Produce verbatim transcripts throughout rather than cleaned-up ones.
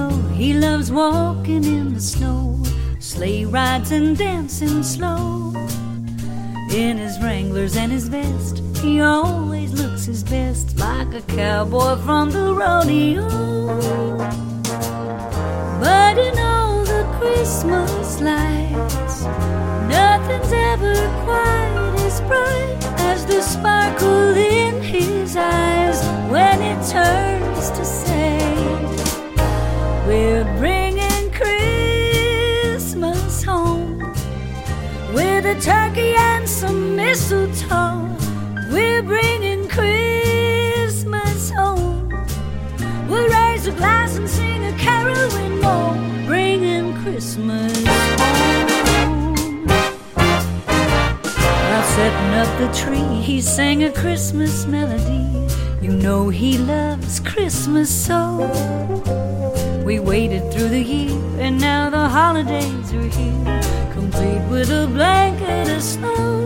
know he loves walking in the snow, sleigh rides and dancing slow. In his Wranglers and his vest, he always looks his best, like a cowboy from the rodeo. But in all the Christmas lights, nothing's ever quite as bright as the sparkle in his eyes when it turns to say, we're bringing Christmas home with a turkey and some mistletoe. We're bringing Christmas home. We'll raise a glass and sing a carol we know, bringing Christmas home. While setting up the tree, he sang a Christmas melody. You know he loves Christmas so. We waited through the year, and now the holidays are here, complete with a blanket of snow,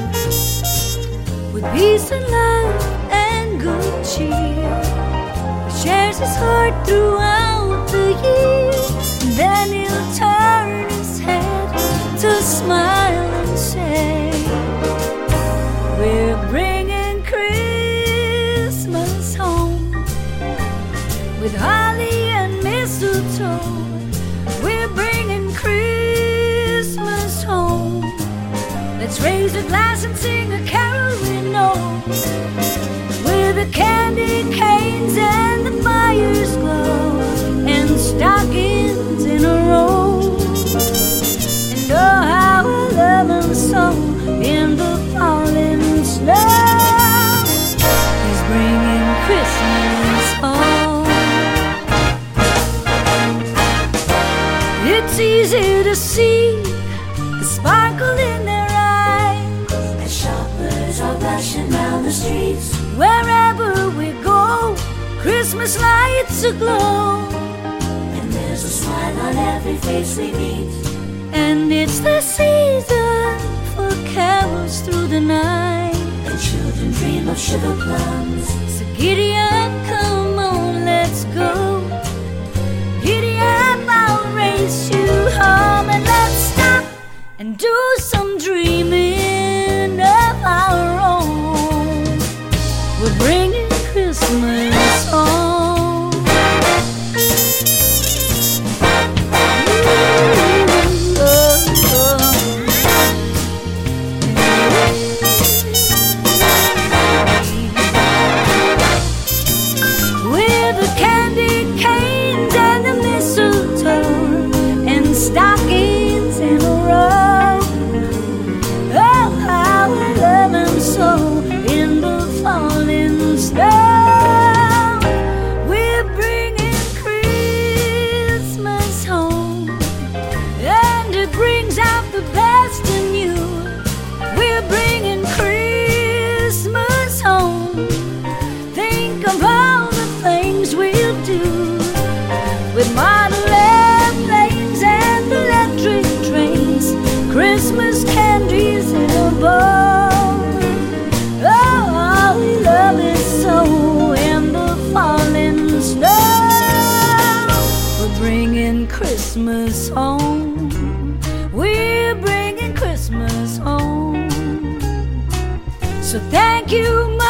with peace and love and good cheer. He shares his heart throughout the year, and then he'll turn his head to smile and say, we're bringing Christmas home with holly and mistletoe. We're bringing Christmas home. Let's raise a glass and sing a carol we know, with the candy canes and the fire's glow, and stockings in a row. And oh, how I love them so in the falling snow. He's bringing Christmas home. It's easy to see the sparkle in their eyes as shoppers are dashing down the streets. Wherever we go, Christmas lights aglow, and there's a smile on every face we meet. And it's the season for carols through the night, and children dream of sugar plums. So giddy up, come on, let's go. Giddy up, I'll race you home, and let's stop and do some dreaming of our own. We're bringing Christmas home. Ooh, oh, oh. With the candy canes and the mistletoe and stockings in a row. Oh, how I love him so in the falling snow. We're bringing Christmas home, and it brings out the best in you. We're bringing Christmas home. Think of all the things we'll do with model airplanes and electric trains, Christmas candies in a bowl. Oh, we love it so in the falling snow. We're bringing Christmas home. We're bringing Christmas home. So thank you,